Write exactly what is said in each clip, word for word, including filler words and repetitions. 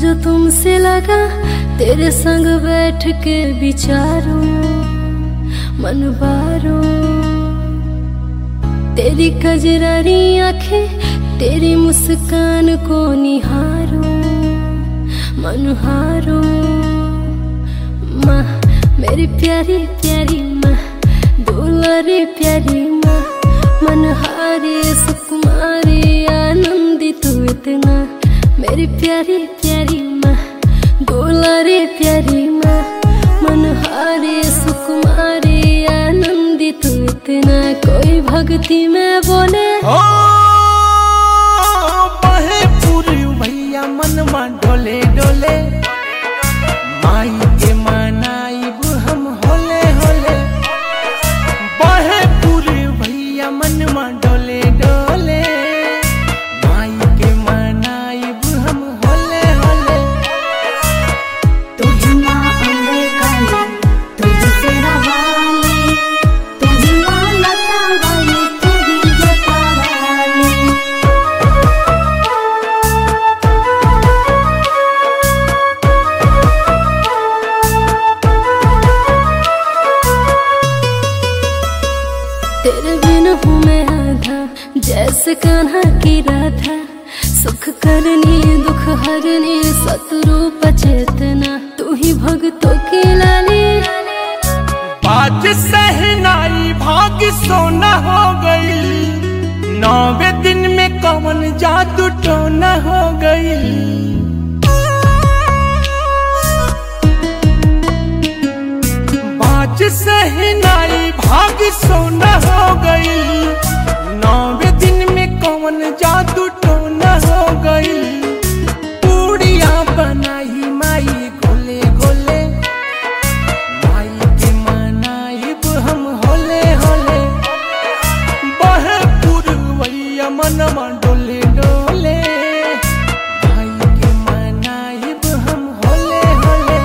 जो तुमसे लगा तेरे संग बैठ के विचारूं मन बारूं। तेरी कजरारी आंखें तेरी मुस्कान को निहारूं मन हारूं। माँ मेरी प्यारी प्यारी माँ दुलारी प्यारी माँ मनहारी सुकुमारी आनंदी तू इतना। मेरी प्यारी प्यारी माँ दुलारी प्यारी माँ मनहारी सुकुमारी आनंदी तू इतना। कोई भक्ति में बोले ओ बहे पूरी भैया मन में डोले डोले माई के मनाइब हम होले होले। बहे पूरी भैया मन में डोले डोले माई के मनाइब हम होले होले। तुझ माँ अंबे काली तुझ सेरा वाली तुझ माँ लता वाली तुझ जटा वाली। तेरे बिन हूँ मैं आधा जैसे कान्हा की राधा। सुख करनी दुख हरनी सतरूप चेतना तू ही भक्तों की लाली। बाज सहनाई भाग सोना हो गई नौवे दिन में कौन जादू टोना हो गई। बाज सहनाई भाग सोना हो गई नौवे दिन में कौन जादू टोना हो गई। पूड़िया बनाई माई गोले गोले माई के मनाइब हम होले होले। बहे पुरवैया मनवा डोले डोले माई के मनाइब हम होले होले।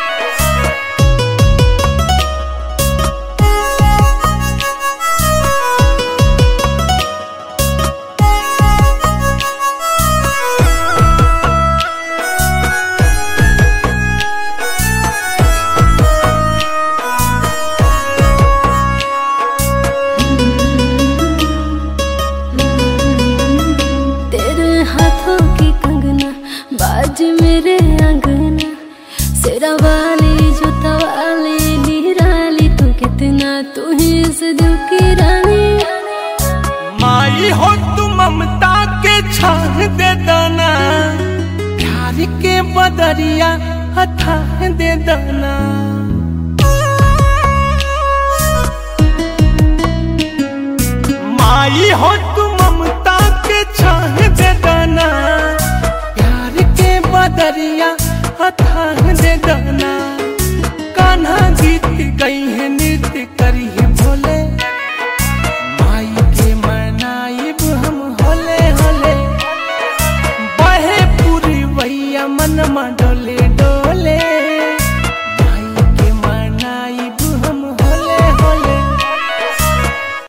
हाथों की कंगना बाज मेरे अंगना सेरा वाली जूता वाली निराली तू कितना तू ही इस दिल की रानी। माई हो तू ममता के छाह दे दाना प्यार के बदरिया हथा दे दाना। माई हो तू ममता के छाह दे दाना प्यार के बदरिया हथा दे दाना। कान्हा गीत गई है नृत्य करी है भोले माई के मनाइब हम होले होले। बहे पूरी भैया मन में डोले डोले